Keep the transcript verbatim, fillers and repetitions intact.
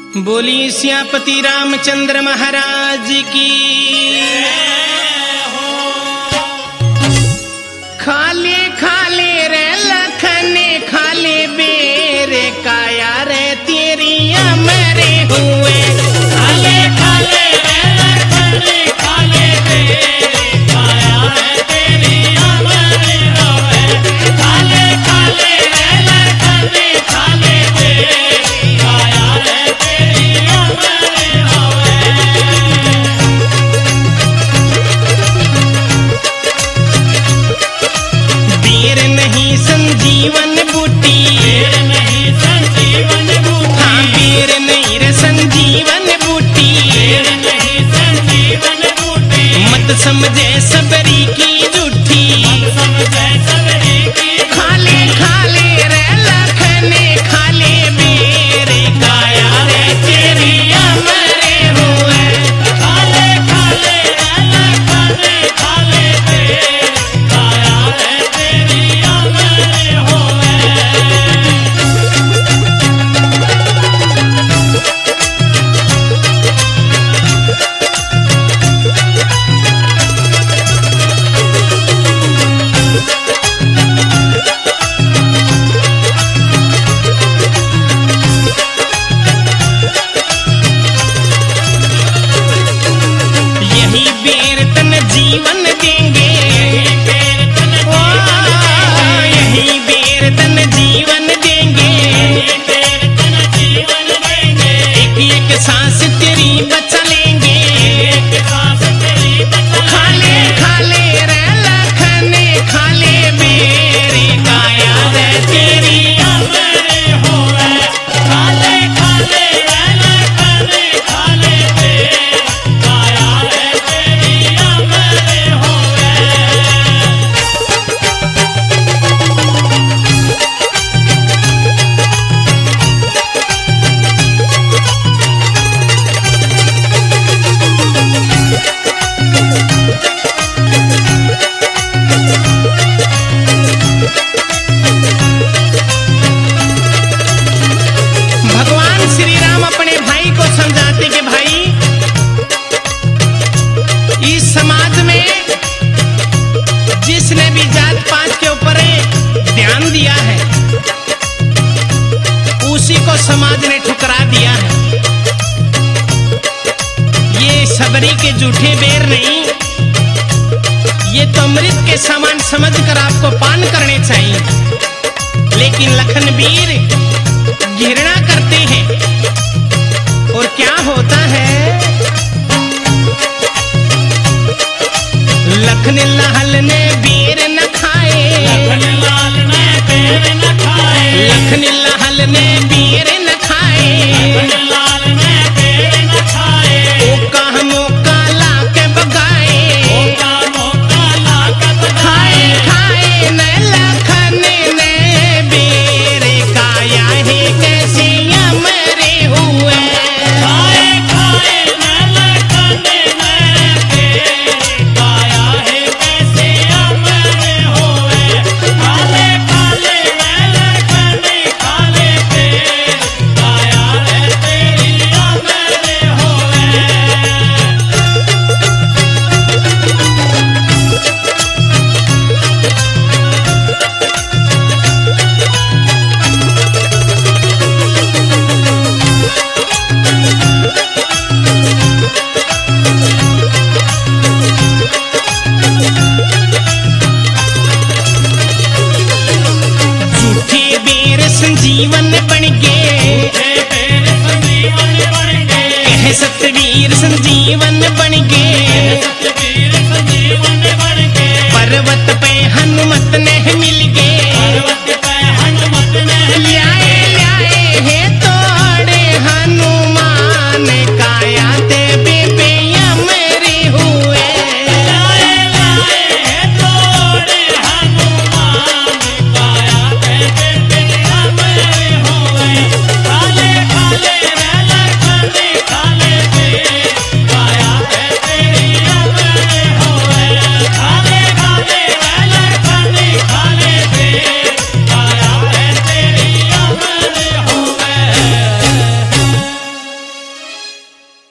बोली सियापति रामचंद्र महाराज की। खाले खाले रे लखने खाले बेरे काया रे तेरी अमरे हुए। खाले खाले रे लखने खाले बेरे काया रे तेरी अमरे हुए। खाले खाले रे लखने खाले बेरे काया रे तेरी अमरे हुए। बेर नहीं संजीवन बूटी, बेर नहीं संजीवन बूटी, हाँ बेर नहीं रे संजीवन बूटी। बेर नहीं संजीवन बूटी, मत समझे सबरी की झूठी। मत समझे सबरी की। खाले खाले रे लखने खाले बेरे काया रे तेरी अमरे हुए। खाले खाले रे लखने खाले बेरे काया रे तेरी अमरे हुए। यही बेर तन जीवन देंगे, यही बेर तन ओ, यही बेर तन जीवन देंगे। यही बेर तन जीवन देंगे। एक एक सांस तेरी बचा लेंगे। एक सांस तेरी बचा खाले खाले रे लखने खाले बेरे काया रे तेरी अमरे हुए। खाले खाले रे लखने खाले बेरे काया रे तेरी अमरे हुए। भगवान श्री राम अपने भाई को समझाते कि भाई इस समाज में जिसने भी जात पात के ऊपर ध्यान दिया है उसी को समाज ने ठुकरा दिया है। ये सबरी के झूठे बेर नहीं, ये तो अमृत के समान समझकर आपको पान करने चाहिए। लेकिन लखनवीर घृणा करते हैं और क्या होता है। लखन लाल ने बेर न खाए, लखन लाल ने बेर न खाए। लखन लाल ने बेर न खाए। लखन लाल ने बेर न खाए। ओ कहाँ मौका लाके बगाए। मौका मौका लाकर खाए खाए। खाए न लखन ने बेर काया है कैसे अमरे हुए। खाए खाए न लखने ने बेर काया है कैसे अमरे हुए। खाले खाले न लखने खाले बेर काया है तेरी अमरे हुए। झूठे बेर संजीवन बन गए। झूठे बेर संजीवन बन गए। कह सतवीर संजीवन बन गए। सतवीर संजीवन बन गए। पर्वत पे हनुमत ने